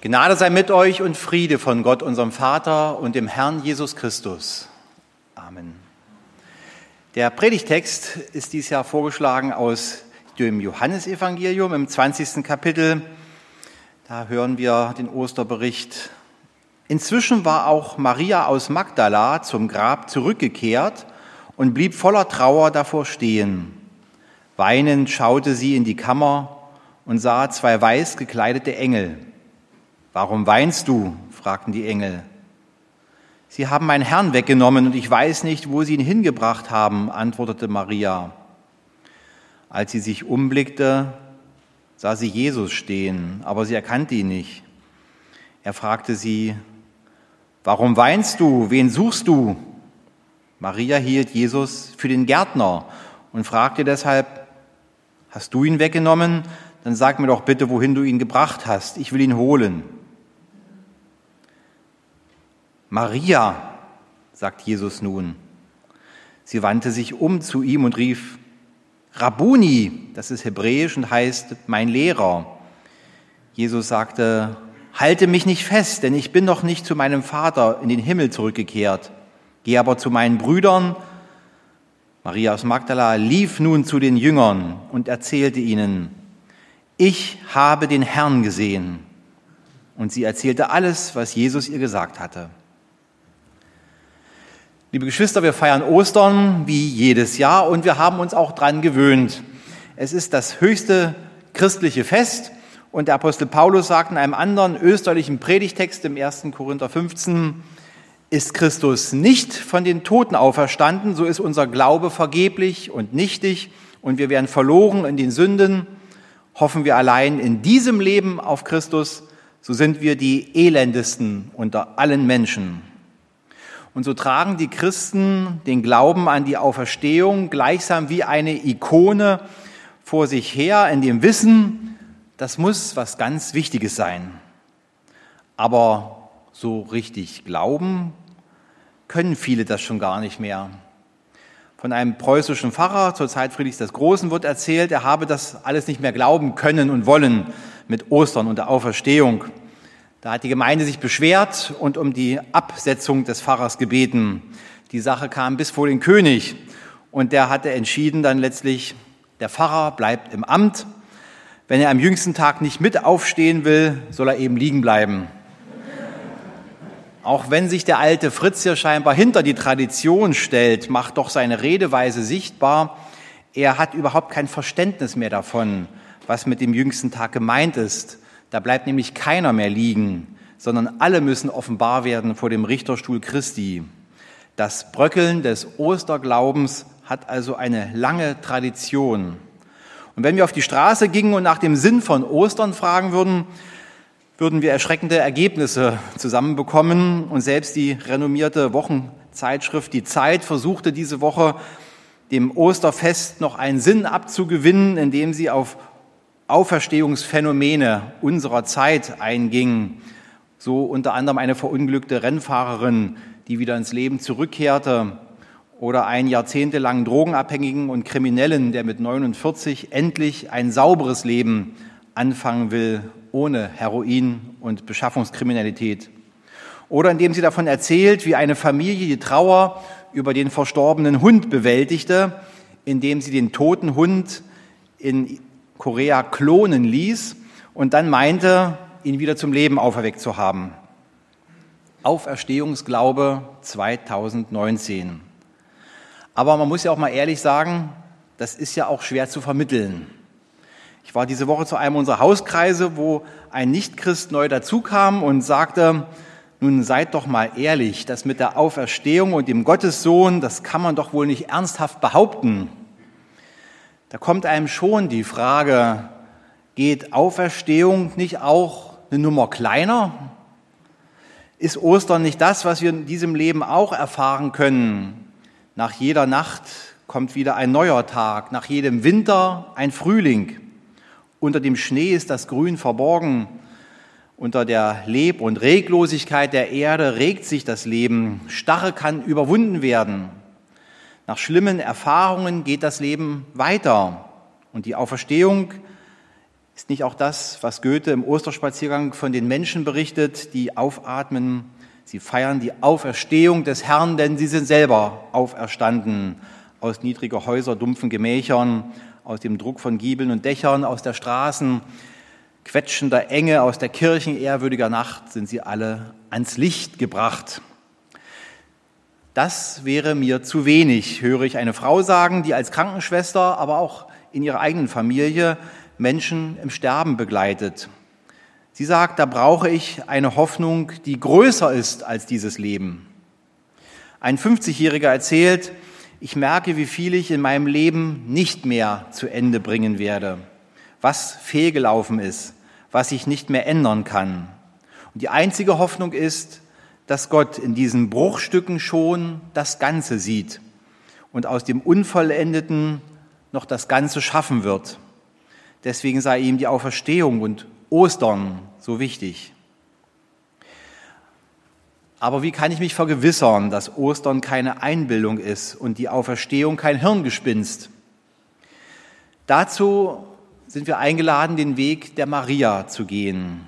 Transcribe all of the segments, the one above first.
Gnade sei mit euch und Friede von Gott, unserem Vater und dem Herrn Jesus Christus. Amen. Der Predigtext ist dieses Jahr vorgeschlagen aus dem Johannesevangelium im 20. Kapitel. Da hören wir den Osterbericht. Inzwischen war auch Maria aus Magdala zum Grab zurückgekehrt und blieb voller Trauer davor stehen. Weinend schaute sie in die Kammer und sah zwei weiß gekleidete Engel. »Warum weinst du?« fragten die Engel. »Sie haben meinen Herrn weggenommen und ich weiß nicht, wo sie ihn hingebracht haben«, antwortete Maria. Als sie sich umblickte, sah sie Jesus stehen, aber sie erkannte ihn nicht. Er fragte sie, »Warum weinst du? Wen suchst du?« Maria hielt Jesus für den Gärtner und fragte deshalb, »Hast du ihn weggenommen? Dann sag mir doch bitte, wohin du ihn gebracht hast. Ich will ihn holen.« »Maria«, sagt Jesus nun. Sie wandte sich um zu ihm und rief, »Rabbuni«, das ist hebräisch und heißt mein Lehrer. Jesus sagte, »Halte mich nicht fest, denn ich bin noch nicht zu meinem Vater in den Himmel zurückgekehrt. Geh aber zu meinen Brüdern.« Maria aus Magdala lief nun zu den Jüngern und erzählte ihnen, »Ich habe den Herrn gesehen.« Und sie erzählte alles, was Jesus ihr gesagt hatte. Liebe Geschwister, wir feiern Ostern wie jedes Jahr und wir haben uns auch dran gewöhnt. Es ist das höchste christliche Fest und der Apostel Paulus sagt in einem anderen österlichen Predigtext im 1. Korinther 15, ist Christus nicht von den Toten auferstanden, so ist unser Glaube vergeblich und nichtig und wir werden verloren in den Sünden. Hoffen wir allein in diesem Leben auf Christus, so sind wir die elendesten unter allen Menschen. Und so tragen die Christen den Glauben an die Auferstehung gleichsam wie eine Ikone vor sich her, in dem Wissen, das muss was ganz Wichtiges sein. Aber so richtig glauben können viele das schon gar nicht mehr. Von einem preußischen Pfarrer zur Zeit Friedrichs des Großen wird erzählt, er habe das alles nicht mehr glauben können und wollen mit Ostern und der Auferstehung. Da hat die Gemeinde sich beschwert und um die Absetzung des Pfarrers gebeten. Die Sache kam bis vor den König und der hatte entschieden dann letztlich, der Pfarrer bleibt im Amt. Wenn er am jüngsten Tag nicht mit aufstehen will, soll er eben liegen bleiben. Auch wenn sich der alte Fritz hier scheinbar hinter die Tradition stellt, macht doch seine Redeweise sichtbar, er hat überhaupt kein Verständnis mehr davon, was mit dem jüngsten Tag gemeint ist. Da bleibt nämlich keiner mehr liegen, sondern alle müssen offenbar werden vor dem Richterstuhl Christi. Das Bröckeln des Osterglaubens hat also eine lange Tradition. Und wenn wir auf die Straße gingen und nach dem Sinn von Ostern fragen würden, würden wir erschreckende Ergebnisse zusammenbekommen. Und selbst die renommierte Wochenzeitschrift Die Zeit versuchte diese Woche, dem Osterfest noch einen Sinn abzugewinnen, indem sie auf Auferstehungsphänomene unserer Zeit einging. So unter anderem eine verunglückte Rennfahrerin, die wieder ins Leben zurückkehrte, oder einen jahrzehntelangen Drogenabhängigen und Kriminellen, der mit 49 endlich ein sauberes Leben anfangen will, ohne Heroin und Beschaffungskriminalität. Oder indem sie davon erzählt, wie eine Familie die Trauer über den verstorbenen Hund bewältigte, indem sie den toten Hund in Korea klonen ließ und dann meinte, ihn wieder zum Leben auferweckt zu haben. Auferstehungsglaube 2019. Aber man muss ja auch mal ehrlich sagen, das ist ja auch schwer zu vermitteln. Ich war diese Woche zu einem unserer Hauskreise, wo ein Nichtchrist neu dazukam und sagte, nun seid doch mal ehrlich, das mit der Auferstehung und dem Gottessohn, das kann man doch wohl nicht ernsthaft behaupten. Da kommt einem schon die Frage, geht Auferstehung nicht auch eine Nummer kleiner? Ist Ostern nicht das, was wir in diesem Leben auch erfahren können? Nach jeder Nacht kommt wieder ein neuer Tag, nach jedem Winter ein Frühling. Unter dem Schnee ist das Grün verborgen. Unter der Leb- und Reglosigkeit der Erde regt sich das Leben. Starre kann überwunden werden. Nach schlimmen Erfahrungen geht das Leben weiter. Und die Auferstehung Ist nicht auch das, was Goethe im Osterspaziergang von den Menschen berichtet, die aufatmen? Sie feiern die Auferstehung des Herrn, denn sie sind selber auferstanden aus niedriger Häuser, dumpfen Gemächern, aus dem Druck von Giebeln und Dächern, aus der Straßen, quetschender Enge, aus der Kirchen ehrwürdiger Nacht sind sie alle ans Licht gebracht. Das wäre mir zu wenig, höre ich eine Frau sagen, die als Krankenschwester, aber auch in ihrer eigenen Familie Menschen im Sterben begleitet. Sie sagt, da brauche ich eine Hoffnung, die größer ist als dieses Leben. Ein 50-Jähriger erzählt, ich merke, wie viel ich in meinem Leben nicht mehr zu Ende bringen werde, was fehlgelaufen ist, was ich nicht mehr ändern kann. Und die einzige Hoffnung ist, dass Gott in diesen Bruchstücken schon das Ganze sieht und aus dem Unvollendeten noch das Ganze schaffen wird. Deswegen sei ihm die Auferstehung und Ostern so wichtig. Aber wie kann ich mich vergewissern, dass Ostern keine Einbildung ist und die Auferstehung kein Hirngespinst? Dazu sind wir eingeladen, den Weg der Maria zu gehen.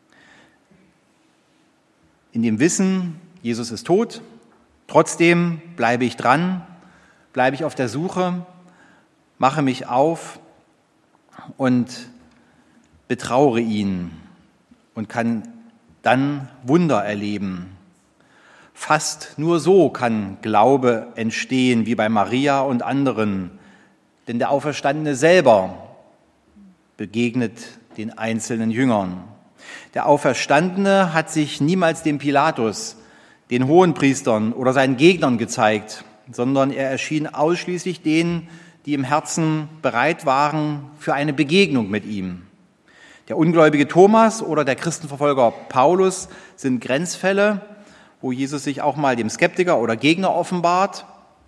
In dem Wissen, Jesus ist tot, trotzdem bleibe ich dran, bleibe ich auf der Suche, mache mich auf und betrauere ihn und kann dann Wunder erleben. Fast nur so kann Glaube entstehen, wie bei Maria und anderen, denn der Auferstandene selber begegnet den einzelnen Jüngern. Der Auferstandene hat sich niemals dem Pilatus, den Hohenpriestern oder seinen Gegnern gezeigt, sondern er erschien ausschließlich denen, die im Herzen bereit waren für eine Begegnung mit ihm. Der ungläubige Thomas oder der Christenverfolger Paulus sind Grenzfälle, wo Jesus sich auch mal dem Skeptiker oder Gegner offenbart.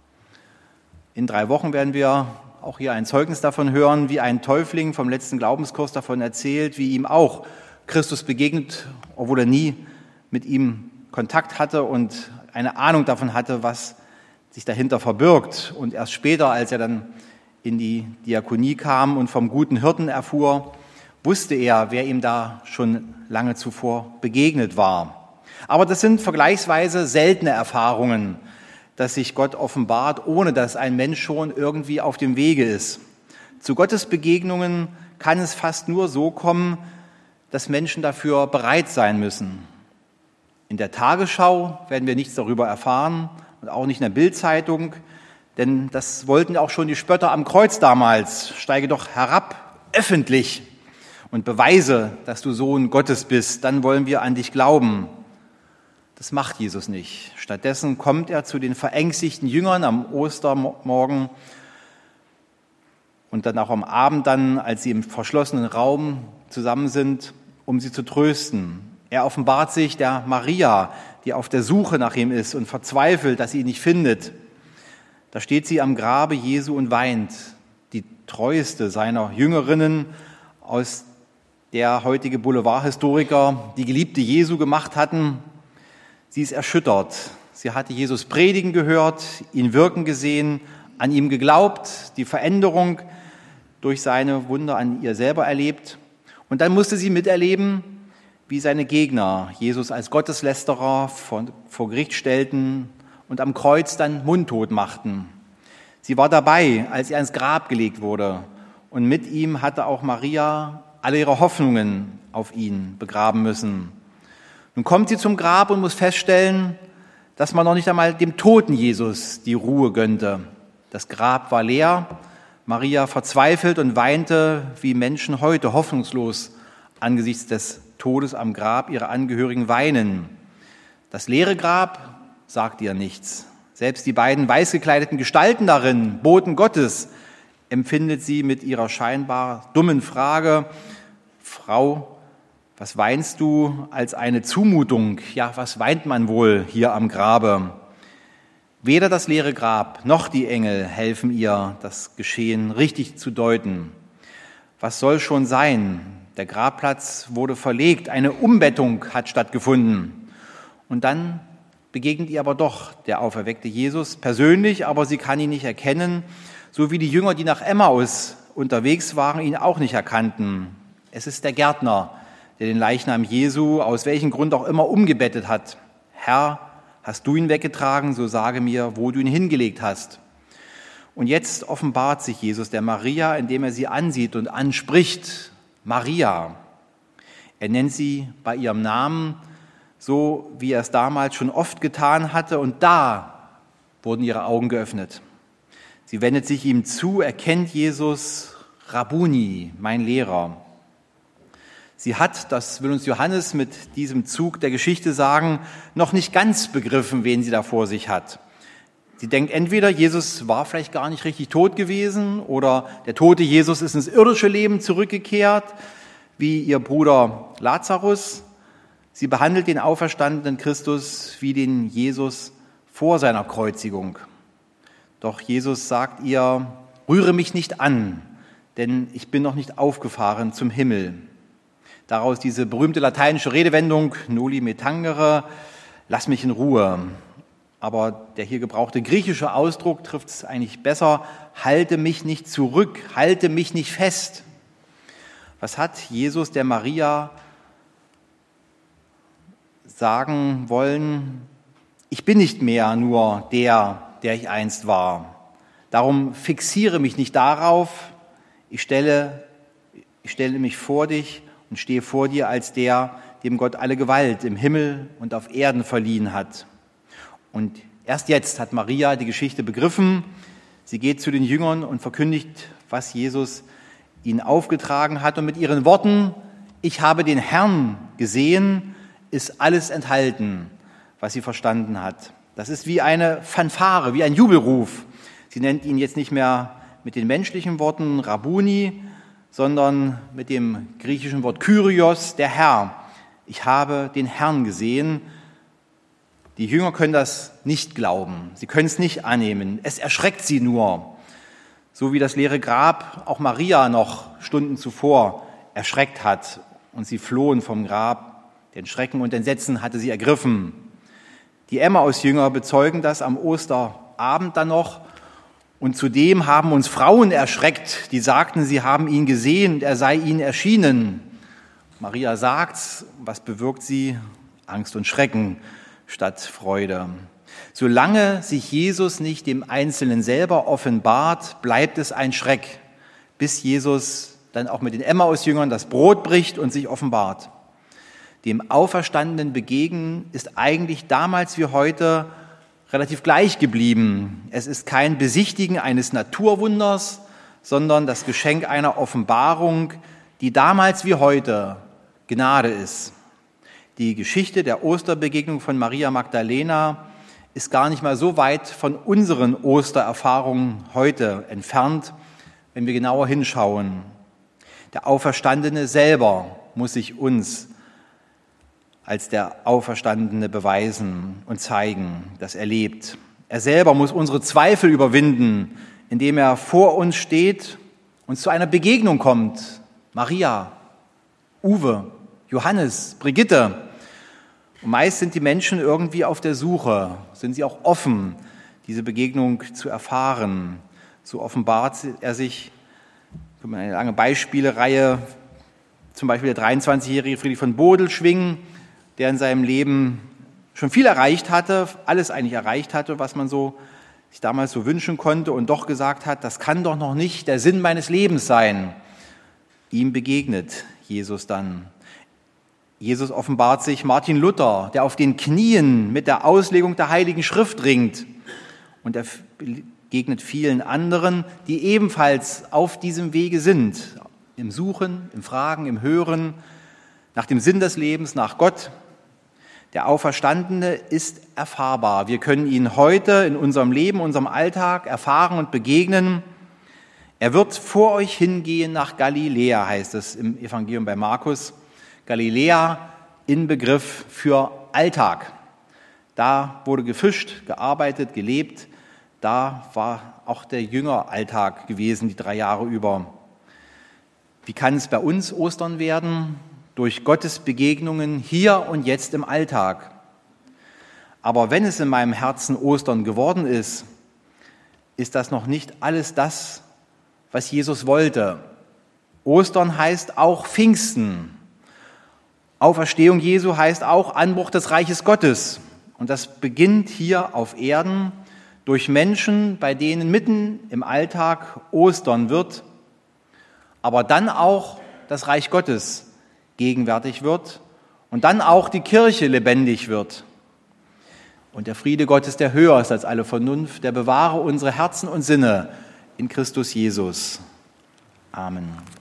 In 3 Wochen werden wir auch hier ein Zeugnis davon hören, wie ein Täufling vom letzten Glaubenskurs davon erzählt, wie ihm auch Christus begegnet, obwohl er nie mit ihm Kontakt hatte und eine Ahnung davon hatte, was sich dahinter verbirgt. Und erst später, als er dann in die Diakonie kam und vom guten Hirten erfuhr, wusste er, wer ihm da schon lange zuvor begegnet war. Aber das sind vergleichsweise seltene Erfahrungen, dass sich Gott offenbart, ohne dass ein Mensch schon irgendwie auf dem Wege ist. Zu Gottes Begegnungen kann es fast nur so kommen, dass Menschen dafür bereit sein müssen. In der Tagesschau werden wir nichts darüber erfahren und auch nicht in der Bild-Zeitung, denn das wollten auch schon die Spötter am Kreuz damals. Steige doch herab, öffentlich, und beweise, dass du Sohn Gottes bist, dann wollen wir an dich glauben. Das macht Jesus nicht. Stattdessen kommt er zu den verängstigten Jüngern am Ostermorgen und dann auch am Abend dann, als sie im verschlossenen Raum zusammen sind, um sie zu trösten. Er offenbart sich der Maria, die auf der Suche nach ihm ist und verzweifelt, dass sie ihn nicht findet. Da steht sie am Grabe Jesu und weint, die treueste seiner Jüngerinnen, aus der heutige Boulevardhistoriker die Geliebte Jesu gemacht hatten. Sie ist erschüttert. Sie hatte Jesus predigen gehört, ihn wirken gesehen, an ihm geglaubt, die Veränderung durch seine Wunder an ihr selber erlebt. Und dann musste sie miterleben, wie seine Gegner Jesus als Gotteslästerer vor Gericht stellten und am Kreuz dann mundtot machten. Sie war dabei, als er ins Grab gelegt wurde. Und mit ihm hatte auch Maria alle ihre Hoffnungen auf ihn begraben müssen. Nun kommt sie zum Grab und muss feststellen, dass man noch nicht einmal dem toten Jesus die Ruhe gönnte. Das Grab war leer. Maria verzweifelt und weinte, wie Menschen heute hoffnungslos angesichts des Todes am Grab ihrer Angehörigen weinen. Das leere Grab sagt ihr nichts. Selbst die beiden weiß gekleideten Gestalten darin, Boten Gottes, empfindet sie mit ihrer scheinbar dummen Frage: Frau, was weinst du, als eine Zumutung? Ja, was weint man wohl hier am Grabe? Weder das leere Grab noch die Engel helfen ihr, das Geschehen richtig zu deuten. Was soll schon sein? Der Grabplatz wurde verlegt, eine Umbettung hat stattgefunden. Und dann begegnet ihr aber doch der auferweckte Jesus persönlich, aber sie kann ihn nicht erkennen, so wie die Jünger, die nach Emmaus unterwegs waren, ihn auch nicht erkannten. Es ist der Gärtner, der den Leichnam Jesu aus welchem Grund auch immer umgebettet hat. Herr, hast du ihn weggetragen, so sage mir, wo du ihn hingelegt hast. Und jetzt offenbart sich Jesus der Maria, indem er sie ansieht und anspricht. Maria. Er nennt sie bei ihrem Namen, so wie er es damals schon oft getan hatte. Und da wurden ihre Augen geöffnet. Sie wendet sich ihm zu, erkennt Jesus, Rabbuni, mein Lehrer. Sie hat, das will uns Johannes mit diesem Zug der Geschichte sagen, noch nicht ganz begriffen, wen sie da vor sich hat. Sie denkt entweder, Jesus war vielleicht gar nicht richtig tot gewesen oder der tote Jesus ist ins irdische Leben zurückgekehrt, wie ihr Bruder Lazarus. Sie behandelt den auferstandenen Christus wie den Jesus vor seiner Kreuzigung. Doch Jesus sagt ihr, rühre mich nicht an, denn ich bin noch nicht aufgefahren zum Himmel. Daraus diese berühmte lateinische Redewendung, noli me tangere, lass mich in Ruhe. Aber der hier gebrauchte griechische Ausdruck trifft es eigentlich besser, halte mich nicht zurück, halte mich nicht fest. Was hat Jesus der Maria sagen wollen? Ich bin nicht mehr nur der ich einst war. Darum fixiere mich nicht darauf, ich stelle mich vor dich und stehe vor dir als der, dem Gott alle Gewalt im Himmel und auf Erden verliehen hat. Und erst jetzt hat Maria die Geschichte begriffen. Sie geht zu den Jüngern und verkündigt, was Jesus ihnen aufgetragen hat. Und mit ihren Worten, ich habe den Herrn gesehen, ist alles enthalten, was sie verstanden hat. Das ist wie eine Fanfare, wie ein Jubelruf. Sie nennt ihn jetzt nicht mehr mit den menschlichen Worten Rabbuni, sondern mit dem griechischen Wort Kyrios, der Herr. Ich habe den Herrn gesehen. Die Jünger können das nicht glauben. Sie können es nicht annehmen. Es erschreckt sie nur. So wie das leere Grab auch Maria noch Stunden zuvor erschreckt hat. Und sie flohen vom Grab. Den Schrecken und Entsetzen hatte sie ergriffen. Die Emmaus-Jünger bezeugen das am Osterabend dann noch. Und zudem haben uns Frauen erschreckt, die sagten, sie haben ihn gesehen und er sei ihnen erschienen. Maria sagt's, was bewirkt sie? Angst und Schrecken statt Freude. Solange sich Jesus nicht dem Einzelnen selber offenbart, bleibt es ein Schreck, bis Jesus dann auch mit den Emmaus-Jüngern das Brot bricht und sich offenbart. Dem Auferstandenen begegnen ist eigentlich damals wie heute relativ gleich geblieben. Es ist kein Besichtigen eines Naturwunders, sondern das Geschenk einer Offenbarung, die damals wie heute Gnade ist. Die Geschichte der Osterbegegnung von Maria Magdalena ist gar nicht mal so weit von unseren Ostererfahrungen heute entfernt, wenn wir genauer hinschauen. Der Auferstandene selber muss sich uns als der Auferstandene beweisen und zeigen, dass er lebt. Er selber muss unsere Zweifel überwinden, indem er vor uns steht und zu einer Begegnung kommt. Maria, Uwe, Johannes, Brigitte. Und meist sind die Menschen irgendwie auf der Suche, sind sie auch offen, diese Begegnung zu erfahren. So offenbart er sich, eine lange Beispielereihe, zum Beispiel der 23-jährige Friedrich von Bodelschwingh, der in seinem Leben schon viel erreicht hatte, alles eigentlich erreicht hatte, was man so sich damals so wünschen konnte und doch gesagt hat, das kann doch noch nicht der Sinn meines Lebens sein. Ihm begegnet Jesus dann. Jesus offenbart sich Martin Luther, der auf den Knien mit der Auslegung der Heiligen Schrift ringt. Und er begegnet vielen anderen, die ebenfalls auf diesem Wege sind. Im Suchen, im Fragen, im Hören, nach dem Sinn des Lebens, nach Gott. Der Auferstandene ist erfahrbar. Wir können ihn heute in unserem Leben, unserem Alltag erfahren und begegnen. Er wird vor euch hingehen nach Galiläa, heißt es im Evangelium bei Markus. Galiläa, Inbegriff für Alltag. Da wurde gefischt, gearbeitet, gelebt. Da war auch der Jüngeralltag gewesen, die 3 Jahre über. Wie kann es bei uns Ostern werden? Durch Gottes Begegnungen hier und jetzt im Alltag. Aber wenn es in meinem Herzen Ostern geworden ist, ist das noch nicht alles das, was Jesus wollte. Ostern heißt auch Pfingsten. Auferstehung Jesu heißt auch Anbruch des Reiches Gottes. Und das beginnt hier auf Erden durch Menschen, bei denen mitten im Alltag Ostern wird, aber dann auch das Reich Gottes gegenwärtig wird und dann auch die Kirche lebendig wird. Und der Friede Gottes, der höher ist als alle Vernunft, der bewahre unsere Herzen und Sinne in Christus Jesus. Amen.